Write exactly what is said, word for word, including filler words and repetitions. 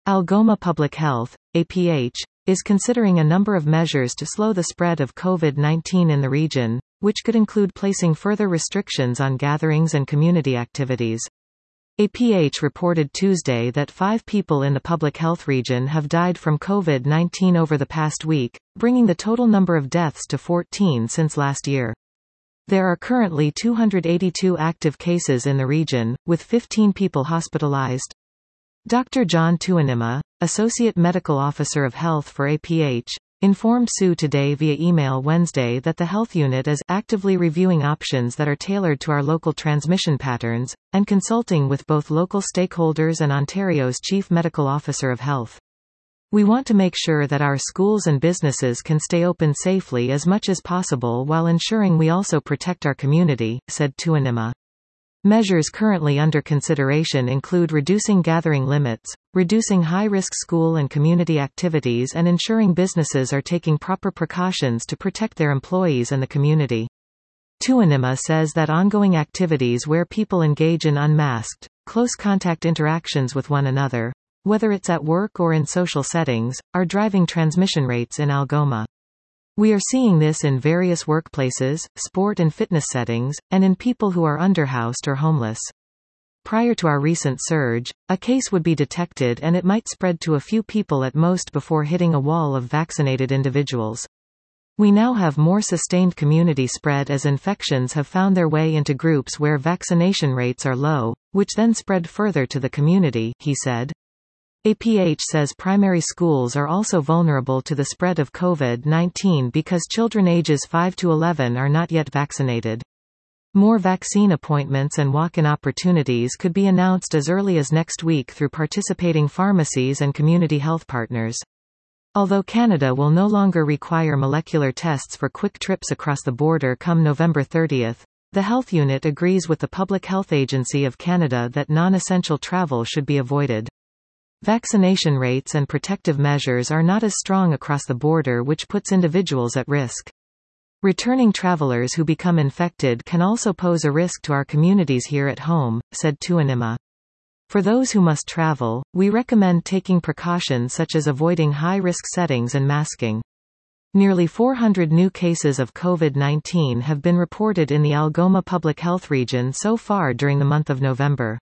Algoma Public Health, A P H, is considering a number of measures to slow the spread of COVID nineteen in the region, which could include placing further restrictions on gatherings and community activities. A P H reported Tuesday that five people in the public health region have died from COVID nineteen over the past week, bringing the total number of deaths to fourteen since last year. There are currently two hundred eighty-two active cases in the region, with fifteen people hospitalized. Doctor John Tuanima, Associate Medical Officer of Health for A P H, informed S U Today via email Wednesday that the health unit is actively reviewing options that are tailored to our local transmission patterns, and consulting with both local stakeholders and Ontario's Chief Medical Officer of Health. We want to make sure that our schools and businesses can stay open safely as much as possible while ensuring we also protect our community, said Tuanima. Measures currently under consideration include reducing gathering limits, reducing high-risk school and community activities, and ensuring businesses are taking proper precautions to protect their employees and the community. Tuanima says that ongoing activities where people engage in unmasked, close-contact interactions with one another, whether it's at work or in social settings, are driving transmission rates in Algoma. We are seeing this in various workplaces, sport and fitness settings, and in people who are underhoused or homeless. Prior to our recent surge, a case would be detected and it might spread to a few people at most before hitting a wall of vaccinated individuals. We now have more sustained community spread as infections have found their way into groups where vaccination rates are low, which then spread further to the community, he said. A P H says primary schools are also vulnerable to the spread of COVID nineteen because children ages five to eleven are not yet vaccinated. More vaccine appointments and walk-in opportunities could be announced as early as next week through participating pharmacies and community health partners. Although Canada will no longer require molecular tests for quick trips across the border come November thirtieth, the health unit agrees with the Public Health Agency of Canada that non-essential travel should be avoided. Vaccination rates and protective measures are not as strong across the border, which puts individuals at risk. Returning travelers who become infected can also pose a risk to our communities here at home, said Tuanima. For those who must travel, we recommend taking precautions such as avoiding high-risk settings and masking. Nearly four hundred new cases of COVID nineteen have been reported in the Algoma Public Health region so far during the month of November.